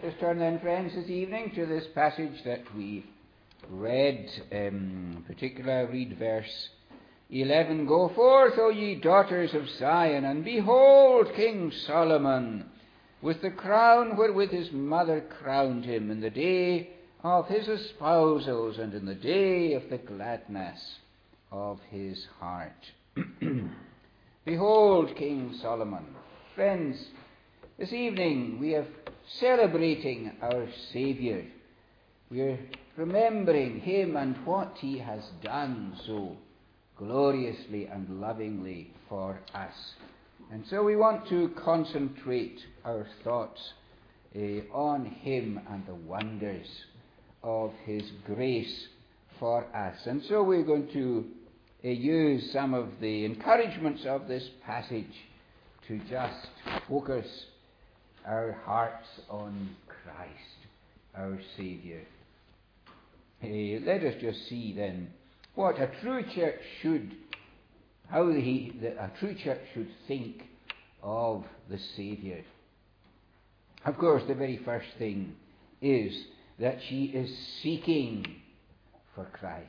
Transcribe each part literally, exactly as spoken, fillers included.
Let's turn then, friends, this evening to this passage that we read. Um, in particular, read verse eleven. Go forth, O ye daughters of Zion, and behold King Solomon, with the crown wherewith his mother crowned him, in the day of his espousals, and in the day of the gladness of his heart. Behold King Solomon. Friends, this evening we are celebrating our Saviour. We are remembering him and what he has done so gloriously and lovingly for us. And so we want to concentrate our thoughts uh, on him and the wonders of his grace for us. And so we're going to uh, use some of the encouragements of this passage to just focus our hearts on Christ, our Saviour. Uh, let us just see then what a true church should, how the, the, a true church should think of the Saviour. Of course, the very first thing is that she is seeking for Christ.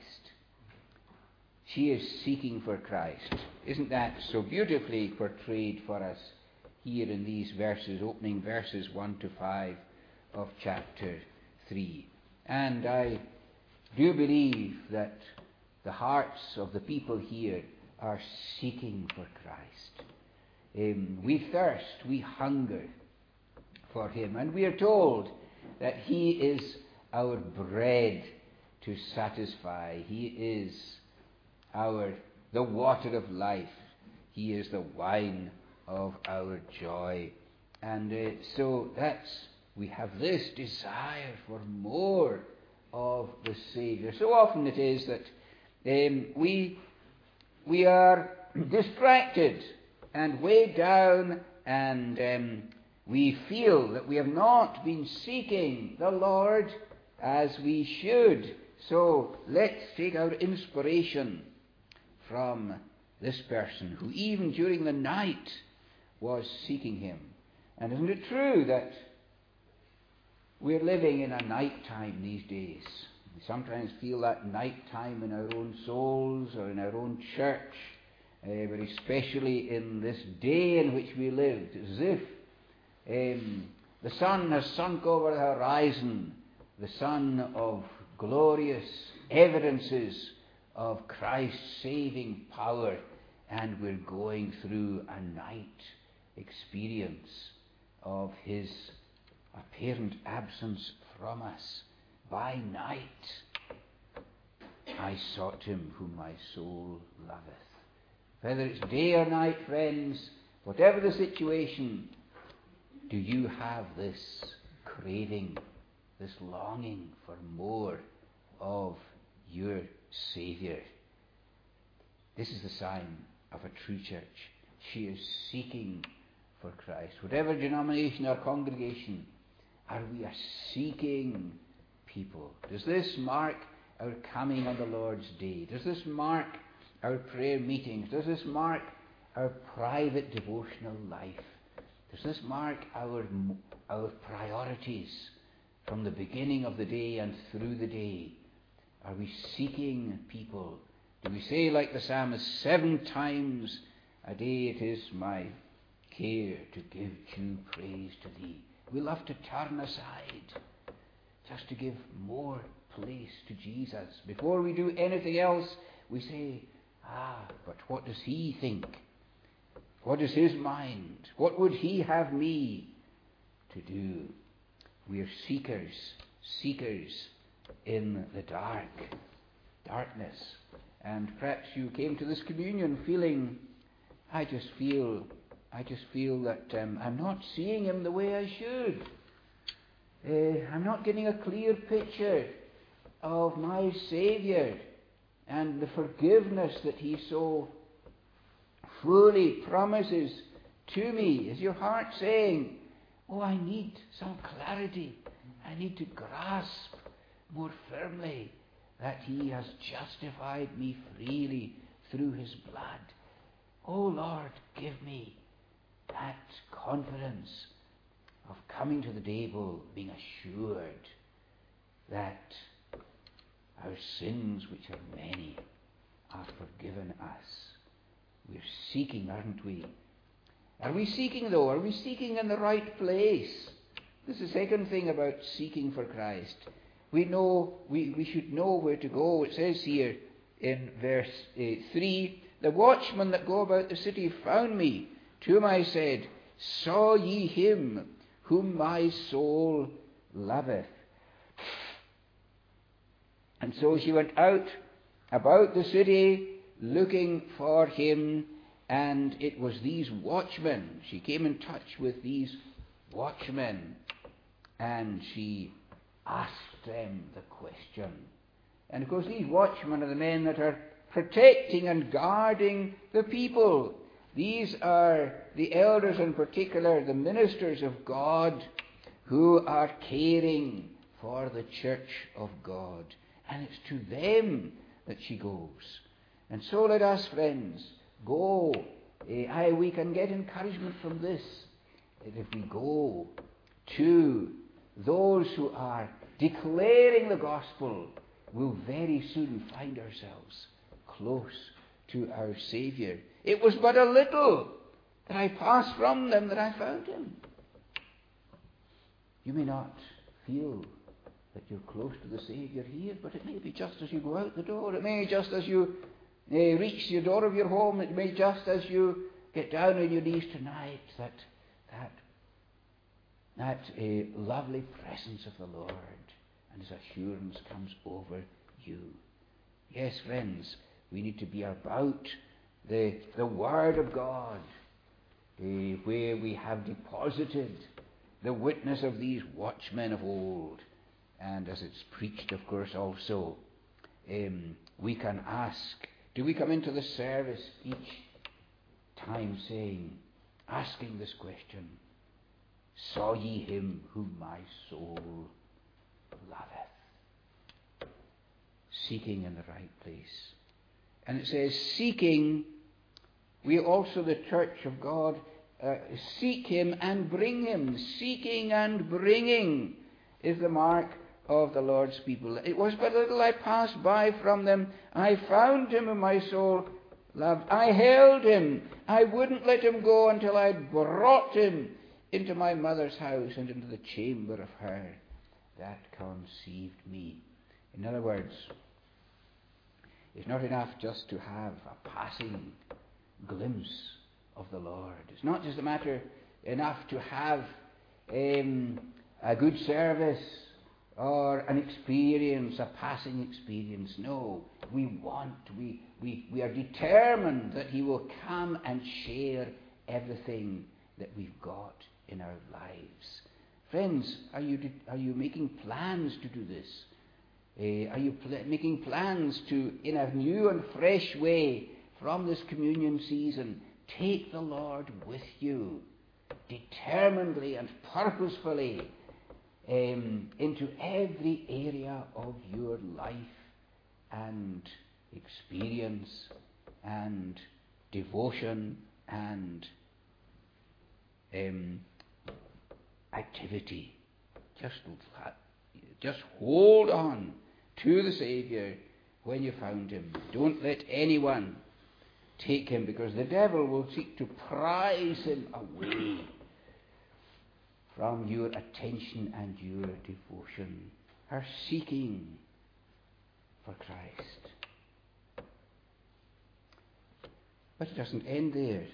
She is seeking for Christ. Isn't that so beautifully portrayed for us here in these verses, opening verses one to five of chapter three? And I do believe that the hearts of the people here are seeking for Christ. Um, we thirst, we hunger for him, and we are told that he is our bread to satisfy. He is our the water of life. He is the wine of our joy. And uh, so that's, we have this desire for more of the Saviour. So often it is that um, we we are distracted and weighed down, and um, we feel that we have not been seeking the Lord as we should. So let's take our inspiration from this person who even during the night was seeking him. And isn't it true that we're living in a night time these days? We sometimes feel that night time in our own souls or in our own church, uh, but especially in this day in which we live, as if um, the sun has sunk over the horizon, the sun of glorious evidences of Christ's saving power, and we're going through a night experience of his apparent absence from us. By night I sought him whom my soul loveth. Whether it's day or night, friends, whatever the situation, do you have this craving, this longing for more of your Saviour? This is the sign of a true church. She is seeking for Christ. Whatever denomination or congregation, are we a seeking people? Does this mark our coming on the Lord's day? Does this mark our prayer meetings? Does this mark our private devotional life? Does this mark our, our priorities from the beginning of the day and through the day? Are we seeking people? Do we say like the psalmist, seven times a day it is my care to give due praise to thee? We love to turn aside just to give more place to Jesus. Before we do anything else, we say, ah, but what does he think? What is his mind? What would he have me to do? We are seekers, seekers in the dark, darkness. And perhaps you came to this communion feeling, I just feel, I just feel that um, I'm not seeing him the way I should. Uh, I'm not getting a clear picture of my Saviour and the forgiveness that he so fully promises to me. Is your heart saying, oh, I need some clarity. I need to grasp more firmly that he has justified me freely through his blood. Oh Lord, give me that confidence of coming to the table being assured that our sins, which are many, are forgiven us. We're seeking, aren't we? Are we seeking, though? Are we seeking in the right place? This is the second thing about seeking for Christ. We know, we, we should know where to go. It says here in verse uh, three, the watchmen that go about the city found me. To whom I said, saw ye him whom my soul loveth? And so she went out about the city looking for him, and it was these watchmen. She came in touch with these watchmen, and she asked them the question. And of course, these watchmen are the men that are protecting and guarding the people. These are the elders, in particular, the ministers of God, who are caring for the church of God. And it's to them that she goes. And so let us, friends, go. Eh, aye, we can get encouragement from this. That if we go to those who are declaring the gospel, we'll very soon find ourselves close to our Saviour. It was but a little that I passed from them that I found him. You may not feel that you're close to the Saviour here, but it may be just as you go out the door. It may be just as you uh, reach the door of your home. It may be just as you get down on your knees tonight that that that uh, lovely presence of the Lord and His assurance comes over you. Yes, friends, we need to be about the the Word of God, uh, where we have deposited the witness of these watchmen of old. And as it's preached, of course, also, um, we can ask, do we come into the service each time saying, asking this question, saw ye him whom my soul loveth? Seeking in the right place. And it says, seeking, we also, the church of God, uh, seek him and bring him. Seeking and bringing is the mark of the Lord's people. It was but little I passed by from them. I found him whom my soul loved. I held him. I wouldn't let him go until I'd brought him into my mother's house and into the chamber of her that conceived me. In other words, it's not enough just to have a passing glimpse of the Lord. It's not just a matter enough to have um, a good service or an experience, a passing experience. No, we want, we, we, we are determined that He will come and share everything that we've got in our lives. Friends, are you, are you making plans to do this? Uh, are you pl- making plans to, in a new and fresh way, from this communion season, take the Lord with you, determinedly and purposefully, Um, into every area of your life and experience and devotion and um, activity. Just, just hold on to the Saviour when you found him. Don't let anyone take him, because the devil will seek to prize him away from your attention and your devotion, her seeking for Christ. But it doesn't end there.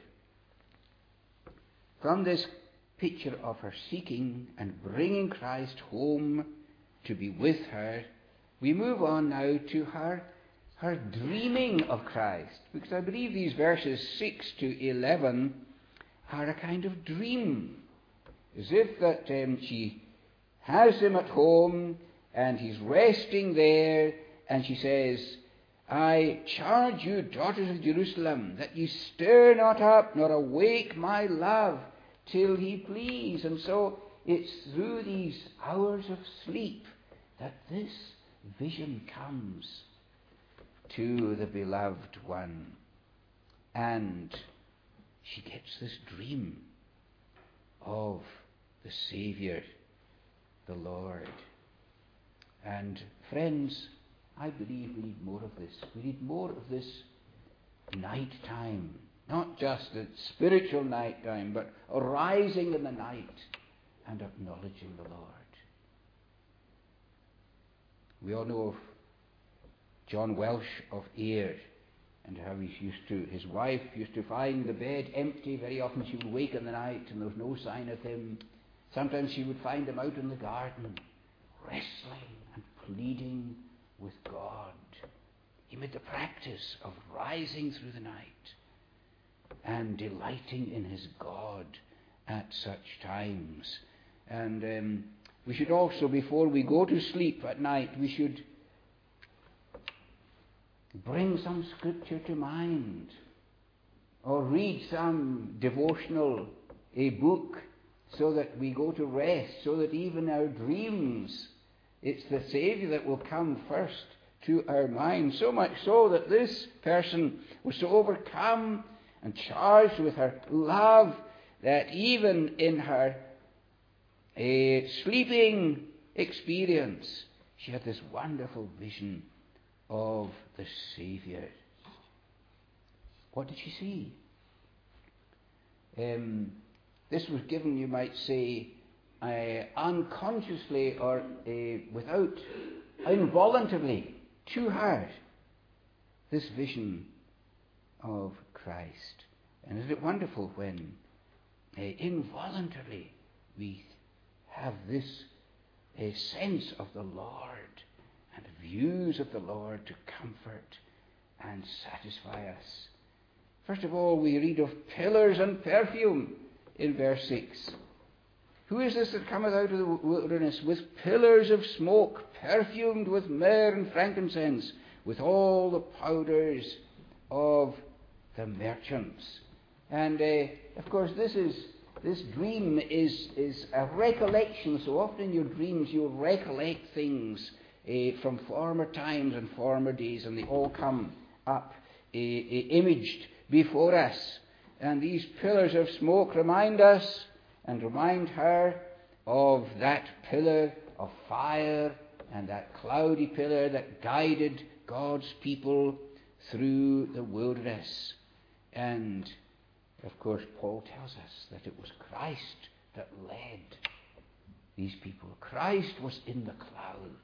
From this picture of her seeking and bringing Christ home to be with her, we move on now to her, her dreaming of Christ. Because I believe these verses six to eleven are a kind of dream. As if that um, she has him at home and he's resting there, and she says, I charge you, daughters of Jerusalem, that ye stir not up nor awake my love till he please. And so it's through these hours of sleep that this vision comes to the beloved one. And she gets this dream of the Saviour, the Lord. And friends, I believe we need more of this. We need more of this night time. Not just the spiritual night time, but arising in the night and acknowledging the Lord. We all know of John Welsh of Ayr, and how he used to, his wife used to find the bed empty. Very often she would wake in the night and there was no sign of him. Sometimes she would find him out in the garden, wrestling and pleading with God. He made the practice of rising through the night and delighting in his God at such times. And um, we should also, before we go to sleep at night, we should bring some scripture to mind, or read some devotional, a book, so that we go to rest, so that even our dreams, it's the Saviour that will come first to our mind. So much so that this person was so overcome and charged with her love that even in her uh, sleeping experience, she had this wonderful vision of the Saviour. What did she see? Um, this was given, you might say, uh, unconsciously or uh, without, involuntarily to her, this vision of Christ. And isn't it wonderful when uh, involuntarily we have this uh, sense of the Lord and views of the Lord to comfort and satisfy us. First of all, we read of pillars and perfume in verse six. Who is this that cometh out of the wilderness with pillars of smoke, perfumed with myrrh and frankincense, with all the powders of the merchants? And uh, of course, this is this dream is is a recollection. So often in your dreams, you'll recollect things Uh, from former times and former days, and they all come up uh, uh, imaged before us. And these pillars of smoke remind us and remind her of that pillar of fire and that cloudy pillar that guided God's people through the wilderness. And of course, Paul tells us that it was Christ that led these people. Christ was in the cloud,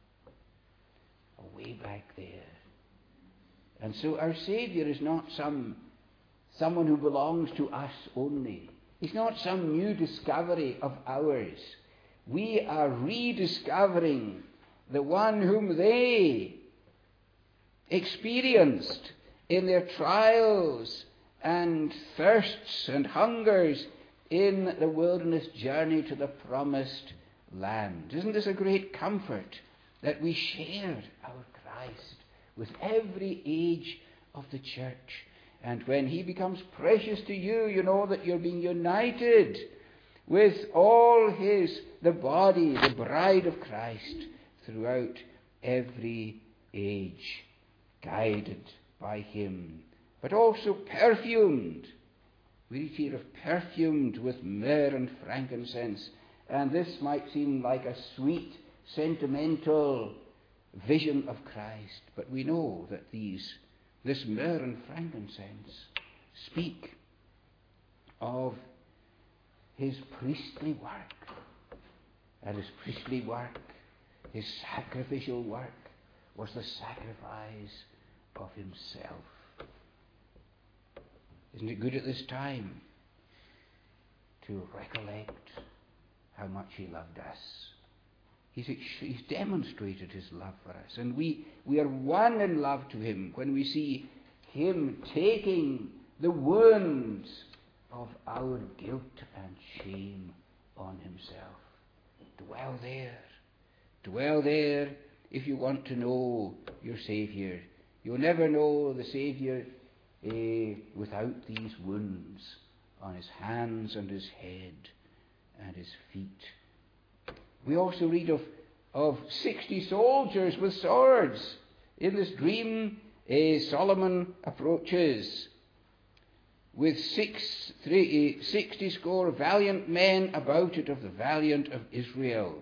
way back there. And so our Saviour is not some someone who belongs to us only. He's not some new discovery of ours. We are rediscovering the one whom they experienced in their trials and thirsts and hungers in the wilderness journey to the promised land. Isn't this a great comfort, that we share our Christ with every age of the church? And when he becomes precious to you, you know that you're being united with all his, the body, the bride of Christ, throughout every age, guided by him, but also perfumed. We read here of perfumed with myrrh and frankincense, and this might seem like a sweet, sentimental vision of Christ, but we know that these, this myrrh and frankincense speak of his priestly work, and his priestly work, his sacrificial work, was the sacrifice of himself. Isn't it good at this time to recollect how much he loved us? He's, he's demonstrated his love for us, and we, we are one in love to him when we see him taking the wounds of our guilt and shame on himself. Dwell there. Dwell there if you want to know your Saviour. You'll never know the Saviour eh, without these wounds on his hands and his head and his feet. We also read of, of sixty soldiers with swords. In this dream, eh, Solomon approaches with six, three, sixty score valiant men about it of the valiant of Israel.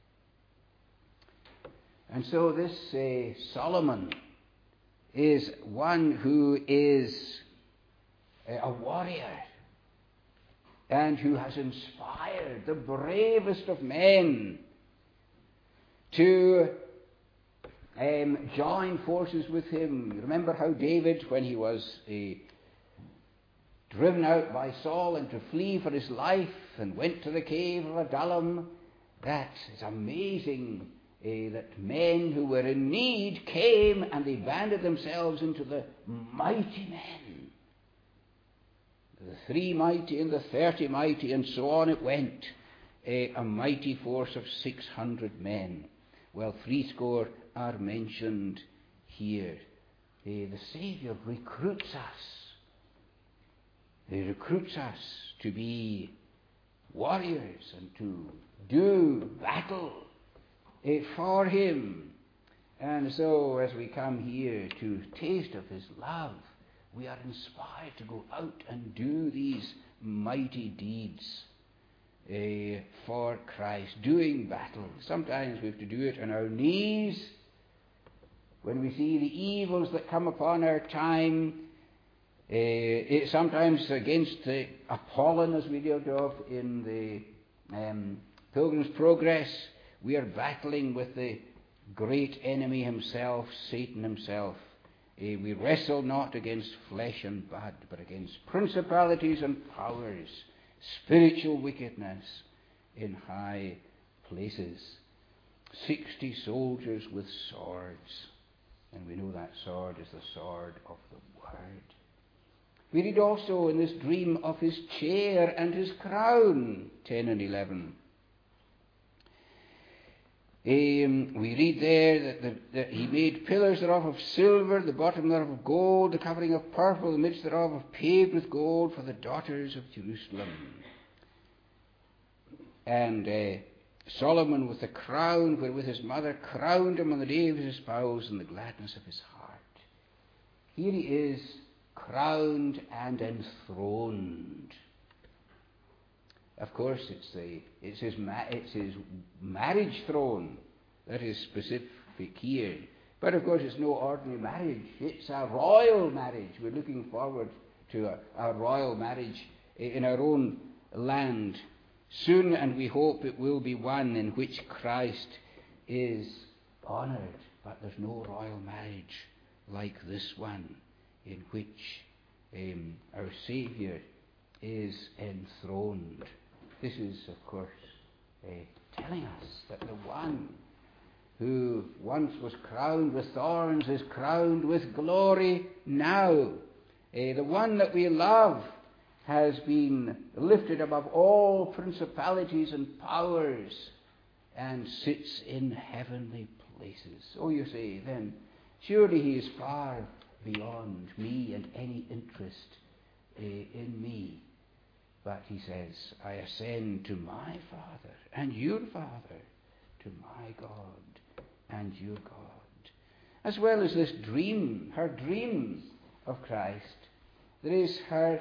And so this uh, Solomon is one who is a warrior and who has inspired the bravest of men to um, join forces with him. Remember how David, when he was uh, driven out by Saul and to flee for his life and went to the cave of Adullam, that is amazing. Uh, that men who were in need came and they banded themselves into the mighty men. The three mighty and the thirty mighty, and so on it went. Uh, a mighty force of six hundred men. Well, threescore are mentioned here. Uh, the Saviour recruits us. He recruits us to be warriors and to do battle Uh, for him. And so as we come here to taste of his love, we are inspired to go out and do these mighty deeds uh, for Christ, doing battle. Sometimes we have to do it on our knees when we see the evils that come upon our time. Uh, it, sometimes against the Apollon, as we dealt of in the um, Pilgrim's Progress. We are battling with the great enemy himself, Satan himself. Uh, we wrestle not against flesh and blood, but against principalities and powers, spiritual wickedness in high places. Sixty soldiers with swords, and we know that sword is the sword of the Word. We read also in this dream of his chair and his crown, ten and eleven. Um, we read there that, the, that he made pillars thereof of silver, the bottom thereof of gold, the covering of purple, the midst thereof of paved with gold for the daughters of Jerusalem. And uh, Solomon with the crown wherewith his mother crowned him on the day of his espouse in the gladness of his heart. Here he is, crowned and enthroned. Of course, it's, the, it's, his ma- it's his marriage throne that is specific here. But of course, it's no ordinary marriage. It's a royal marriage. We're looking forward to a, a royal marriage in our own land soon, and we hope it will be one in which Christ is honoured. But there's no royal marriage like this one in which um, our Saviour is enthroned. This is, of course, uh, telling us that the one who once was crowned with thorns is crowned with glory now. Uh, the one that we love has been lifted above all principalities and powers and sits in heavenly places. Oh, you say, then, surely he is far beyond me and any interest uh, in me. But he says, I ascend to my Father and your Father, to my God and your God. As well as this dream, her dream of Christ, there is her,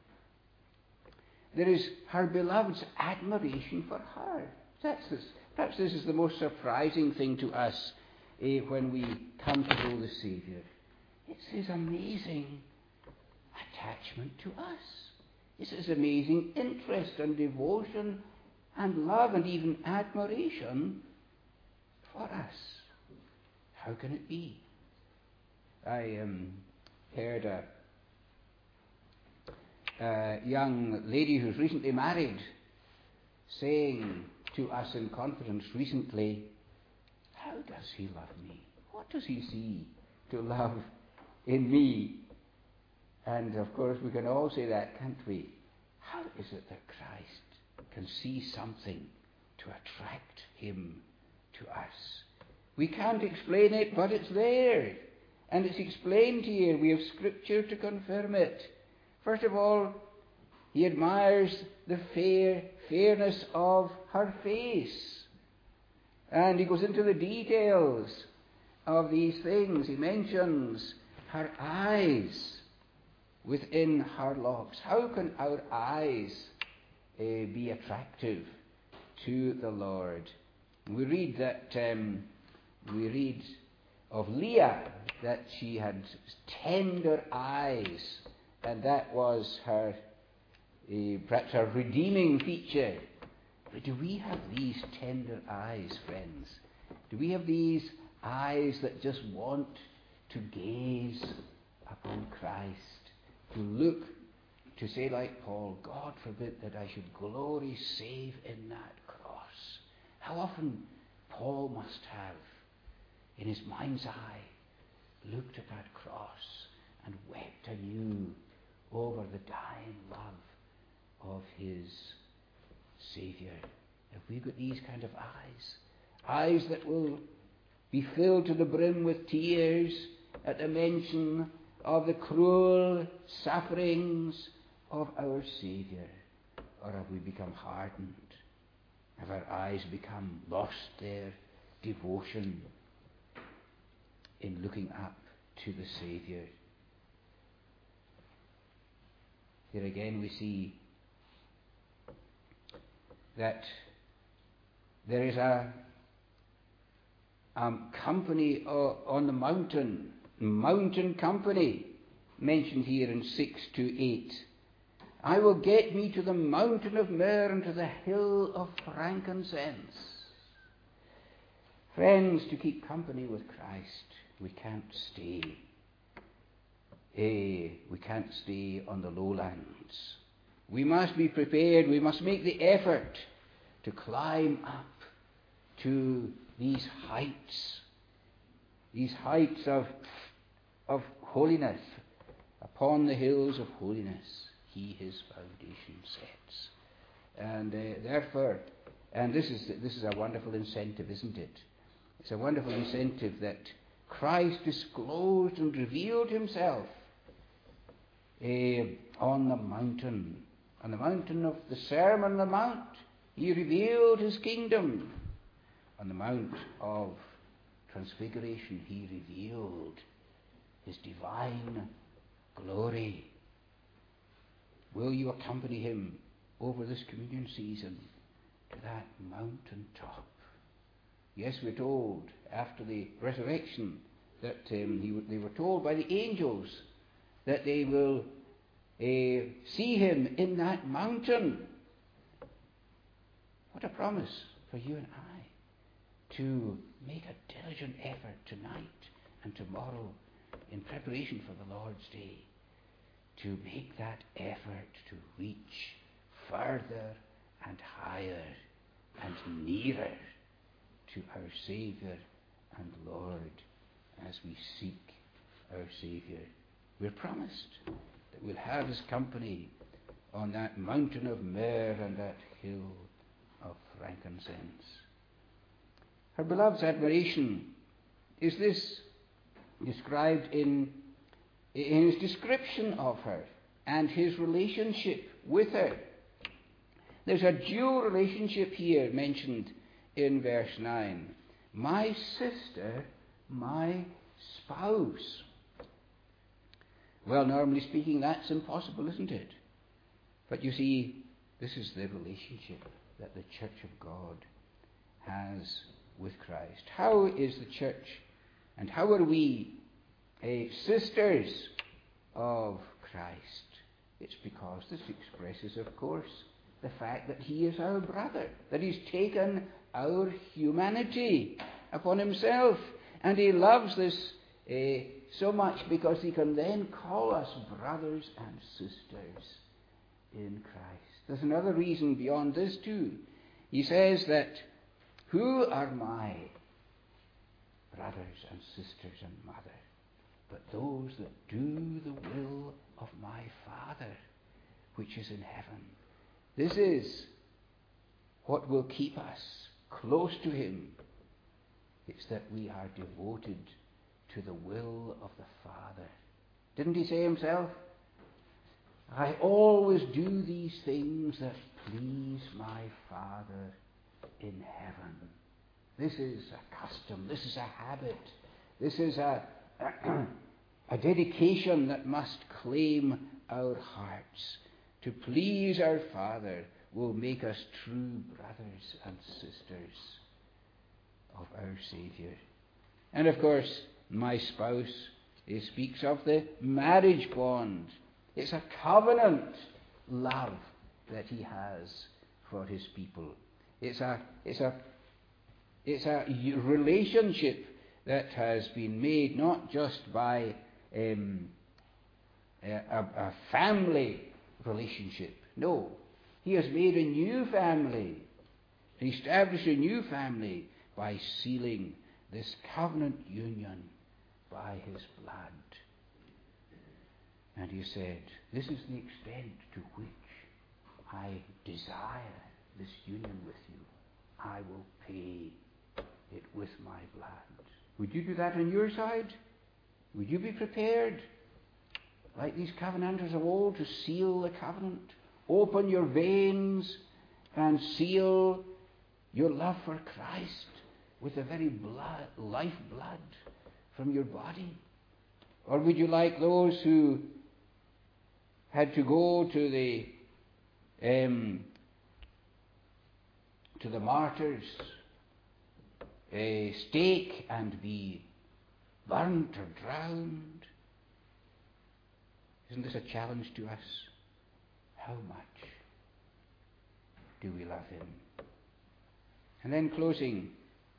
there is her beloved's admiration for her. That's this, perhaps this is the most surprising thing to us eh, when we come to know the Saviour. It's his amazing attachment to us. It's his amazing interest and devotion and love and even admiration for us. How can it be? I um, heard a, a young lady who's recently married saying to us in confidence recently, how does he love me? What does he see to love in me? And of course we can all say that, can't we? How is it that Christ can see something to attract him to us? We can't explain it, but it's there. And it's explained here. We have scripture to confirm it. First of all, he admires the fair fairness of her face. And he goes into the details of these things. He mentions her eyes. within her locks. How can our eyes uh, be attractive to the Lord? We read that um, we read of Leah that she had tender eyes, and that was her uh, perhaps her redeeming feature. But do we have these tender eyes, friends? Do we have these eyes that just want to gaze upon Christ, to look, to say like Paul, God forbid that I should glory save in that cross? How often Paul must have, in his mind's eye, looked at that cross and wept anew over the dying love of his Saviour. Have we got these kind of eyes? Eyes that will be filled to the brim with tears at the mention of the cruel sufferings of our Saviour? Or have we become hardened? Have our eyes become lost their devotion in looking up to the Saviour? Here again we see that there is a um, company uh, on the mountain, mountain company, mentioned here in six to eight. I will get me to the mountain of myrrh and to the hill of frankincense. Friends, to keep company with Christ, we can't stay. Eh, we can't stay on the lowlands. We must be prepared. We must make the effort to climb up to these heights, these heights of, of holiness. Upon the hills of holiness, he his foundation sets. And uh, therefore, and this is this is a wonderful incentive, isn't it? It's a wonderful incentive that Christ disclosed and revealed himself uh, on the mountain. On the mountain of the Sermon on the Mount, he revealed his kingdom. On the Mount of Transfiguration, he revealed his divine glory. Will you accompany him over this communion season to that mountain top? Yes, we're told after the resurrection that um, he, they were told by the angels that they will uh, see him in that mountain. What a promise for you and I to make a diligent effort tonight and tomorrow in preparation for the Lord's Day, to make that effort to reach further and higher and nearer to our Saviour and Lord as we seek our Saviour. We're promised that we'll have his company on that mountain of myrrh and that hill of frankincense. Her beloved's admiration is this described in, in his description of her and his relationship with her. There's a dual relationship here mentioned in verse nine. My sister, my spouse. Well, normally speaking, that's impossible, isn't it? But you see, this is the relationship that the Church of God has with Christ. How is the church, and how are we uh, sisters of Christ? It's because this expresses, of course, the fact that he is our brother, that he's taken our humanity upon himself, and he loves this uh, so much because he can then call us brothers and sisters in Christ. There's another reason beyond this too. He says that, who are my brothers and sisters and mother, but those that do the will of my Father which is in heaven. This is what will keep us close to him. It's that we are devoted to the will of the Father. Didn't he say himself, I always do these things that please my Father in heaven. This is a custom, this is a habit, this is a, a dedication that must claim our hearts to please our Father will make us true brothers and sisters of our Saviour. And of course, my spouse, he speaks of the marriage bond. It's a covenant love that he has for his people. It's a, it's a, it's a relationship that has been made not just by um, a, a family relationship. No, he has made a new family, established a new family by sealing this covenant union by his blood. And he said, this is the extent to which I desire this union with you. I will pay it with my blood. Would you do that on your side? Would you be prepared, like these covenanters of old, to seal the covenant? Open your veins and seal your love for Christ with the very blood, life blood from your body? Or would you, like those who had to go to the um, to the martyrs' uh, stake and be burnt or drowned? Isn't this a challenge to us? How much do we love him? And then closing,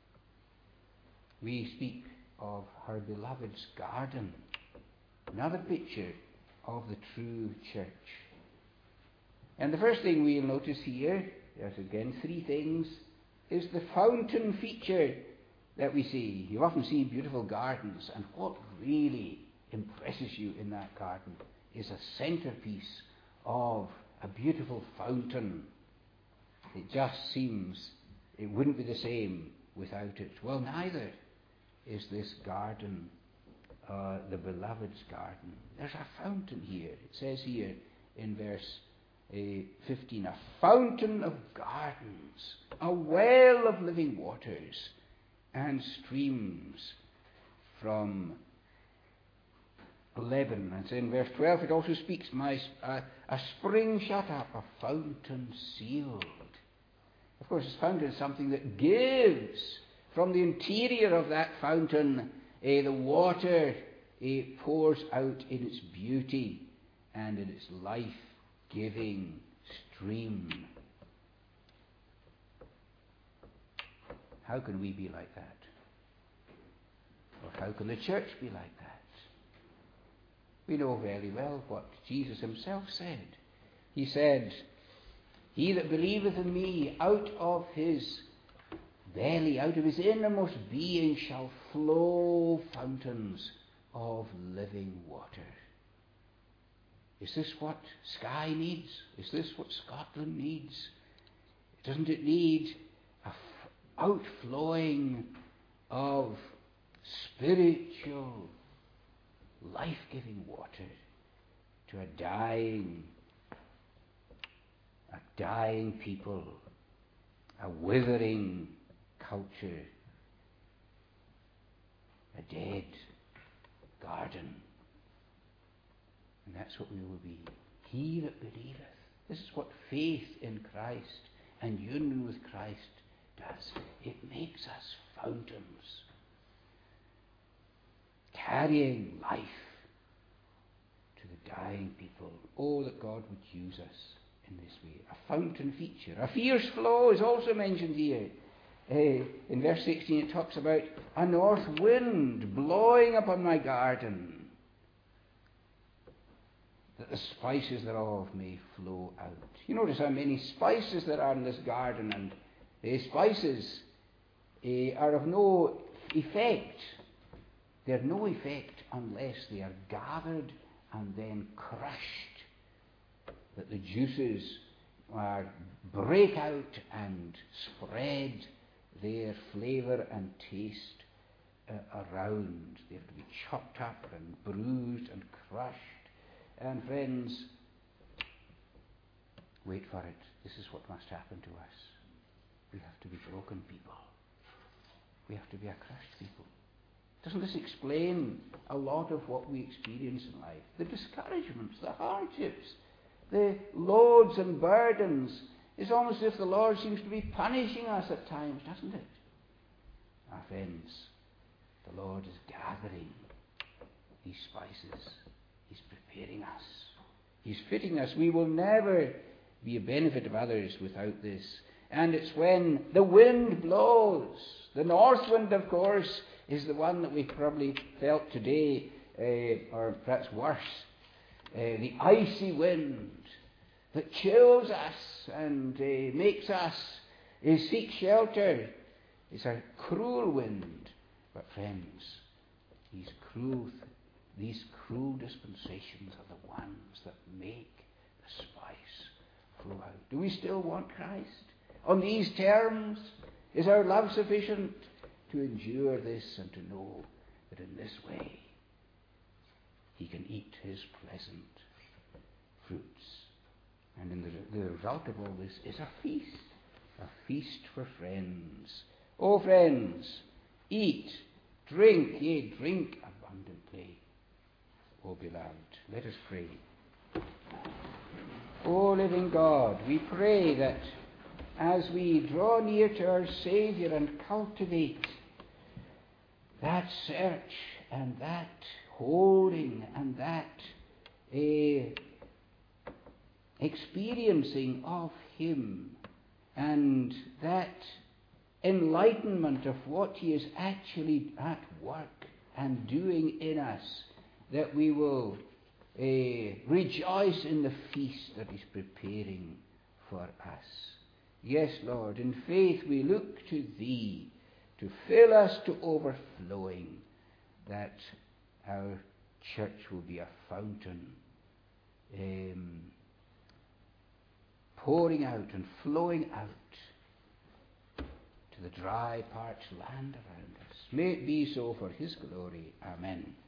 we speak of her beloved's garden. Another picture of the true church. And the first thing we'll notice here, there's again three things, is the fountain feature that we see. You often see beautiful gardens, and what really impresses you in that garden is a centerpiece of a beautiful fountain. It just seems it wouldn't be the same without it. Well, neither is this garden, uh, the beloved's garden. There's a fountain here. It says here in verse uh, fifteen, a fountain of gardens, a well of living waters, and streams from Lebanon. And so in verse twelve it also speaks, my, uh, a spring shut up, a fountain sealed. Of course, this fountain is something that gives from the interior of that fountain. Uh, the water uh, pours out in its beauty and in its life-giving stream. How can we be like that? Or how can the church be like that? We know very well what Jesus himself said. He said, he that believeth in me, out of his belly, out of his innermost being, shall flow fountains of living water. Is this what Skye needs? Is this what Scotland needs? Doesn't it need a f- outflowing of spiritual, life-giving water to a dying, a dying people, a withering culture, a dead garden? And that's what we will be. He that believeth. This is what faith in Christ and union with Christ does. It makes us fountains, carrying life to the dying people. Oh, that God would use us in this way. A fountain feature. A fierce flow is also mentioned here. Uh, in verse sixteen it talks about a north wind blowing upon my garden, that the spices thereof may flow out. You notice how many spices there are in this garden, and the spices uh, are of no effect. They're no effect unless they are gathered and then crushed, that the juices are break out and spread their flavour and taste uh, around. They have to be chopped up and bruised and crushed. And friends, wait for it. This is what must happen to us. We have to be broken people. We have to be a crushed people. Doesn't this explain a lot of what we experience in life? The discouragements, the hardships, the loads and burdens. It's almost as if the Lord seems to be punishing us at times, doesn't it? Our friends, the Lord is gathering these spices. He's preparing us. He's fitting us. We will never be a benefit of others without this. And it's when the wind blows. The north wind, of course, is the one that we've probably felt today, uh, or perhaps worse. Uh, the icy wind that chills us and uh, makes us uh, seek shelter. It's a cruel wind. But friends, these cruel, these cruel dispensations are the ones that make the spice flow out. Do we still want Christ? On these terms, is our love sufficient to endure this and to know that in this way he can eat his pleasant fruits? And in the, the result of all this is a feast, a feast for friends. Oh, friends, eat, drink, yea, drink abundantly. Oh, beloved, let us pray. O living God, we pray that as we draw near to our Saviour and cultivate that search and that holding and that uh, experiencing of Him and that enlightenment of what He is actually at work and doing in us, that we will uh, rejoice in the feast that He's preparing for us. Yes, Lord, in faith we look to Thee to fill us to overflowing, that our church will be a fountain um, pouring out and flowing out to the dry, parched land around us. May it be so for His glory. Amen.